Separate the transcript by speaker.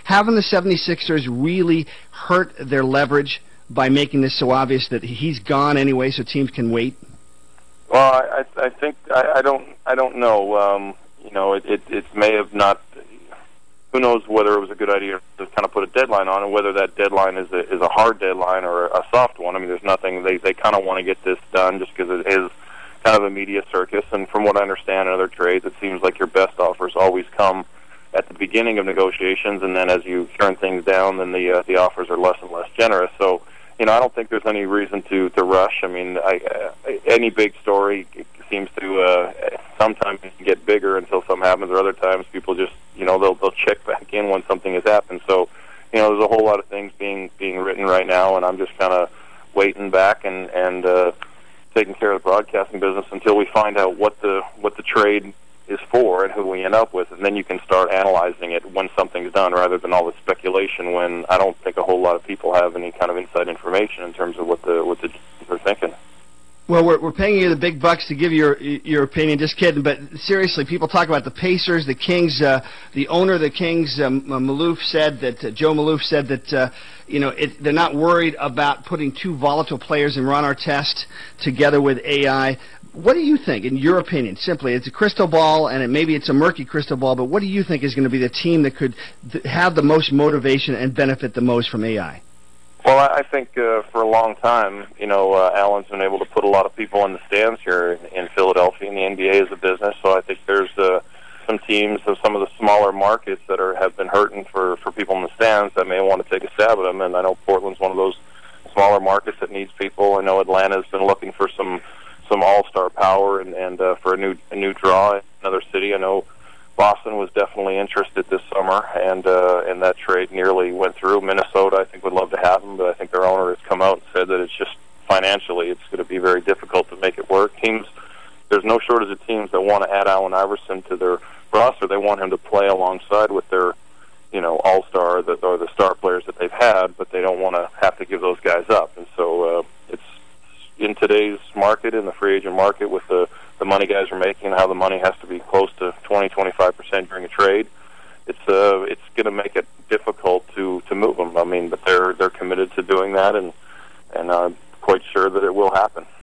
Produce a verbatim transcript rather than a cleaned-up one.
Speaker 1: haven't the seventy-sixers really hurt their leverage by making this so obvious that he's gone anyway, so teams can wait?
Speaker 2: Well, I, I think I, I don't I don't know. Um, you know, it, it it may have not. Who knows whether it was a good idea to kind of put a deadline on it, whether that deadline is a, is a hard deadline or a soft one. I mean, there's nothing, they, they kind of want to get this done just because it is kind of a media circus, and from what I understand in other trades, it seems like your best offers always come at the beginning of negotiations, and then as you turn things down, then the uh, the offers are less and less generous. So, you know, I don't think there's any reason to, to rush. I mean, I, uh, any big story seems to uh, sometimes get bigger until something happens, or other times people just, you know, they'll they'll check back in when something has happened. So, you know, there's a whole lot of things being being written right now, and I'm just kind of waiting back and and uh, taking care of the broadcasting business until we find out what the what the trade is for and who we end up with, and then you can start analyzing it when something's done, rather than all the speculation. When I don't think a whole lot of people have any kind of inside information in terms of what the what the they're thinking.
Speaker 1: Well, we're, we're paying you the big bucks to give your your opinion. Just kidding, but seriously, people talk about the Pacers, the Kings. Uh, the owner of the Kings, um, Maloof, said that uh, Joe Maloof said that uh, you know it, they're not worried about putting two volatile players in Ron Artest together with A I. What do you think, in your opinion? Simply, it's a crystal ball, and it, maybe it's a murky crystal ball. But what do you think is going to be the team that could th- have the most motivation and benefit the most from A I?
Speaker 2: Well, I think uh, for a long time, you know, uh, Allen's been able to put a lot of people in the stands here in, in Philadelphia, and the N B A is a business. So I think there's uh, some teams of some of the smaller markets that are have been hurting for, for people in the stands that may want to take a stab at them. And I know Portland's one of those smaller markets that needs people. I know Atlanta's been looking for some some all-star power and, and uh, for a new a new draw in another city. I know Boston was definitely interested this summer, and uh, and that trade nearly went through. Minnesota, I think, would love to have him, but I think their owner has come out and said that it's just financially, it's going to be very difficult to make it work. Teams, there's no shortage of teams that want to add Allen Iverson to their roster. They want him to play alongside with their, you know, all-star that or the star players that they've had, but they don't want to have to give those guys up. And so uh, it's in today's market, in the free agent market, with the the money guys are making, how the money has to be close to twenty, twenty-five percent during a trade, it's uh, it's going to make it difficult to, to move them. I mean, but they're they're committed to doing that, and and I'm quite sure that it will happen.